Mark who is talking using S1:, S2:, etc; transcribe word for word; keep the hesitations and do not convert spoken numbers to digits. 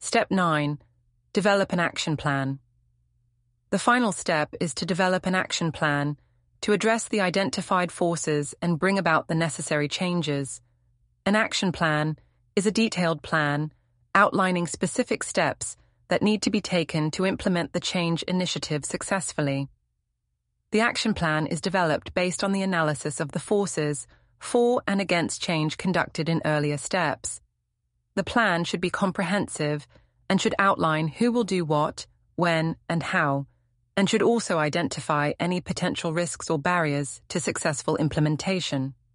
S1: Step nine. Develop an action plan. The final step is to develop an action plan to address the identified forces and bring about the necessary changes. An action plan is a detailed plan outlining specific steps that need to be taken to implement the change initiative successfully. The action plan is developed based on the analysis of the forces for and against change conducted in earlier steps. The plan should be comprehensive and should outline who will do what, when, and how, and should also identify any potential risks or barriers to successful implementation.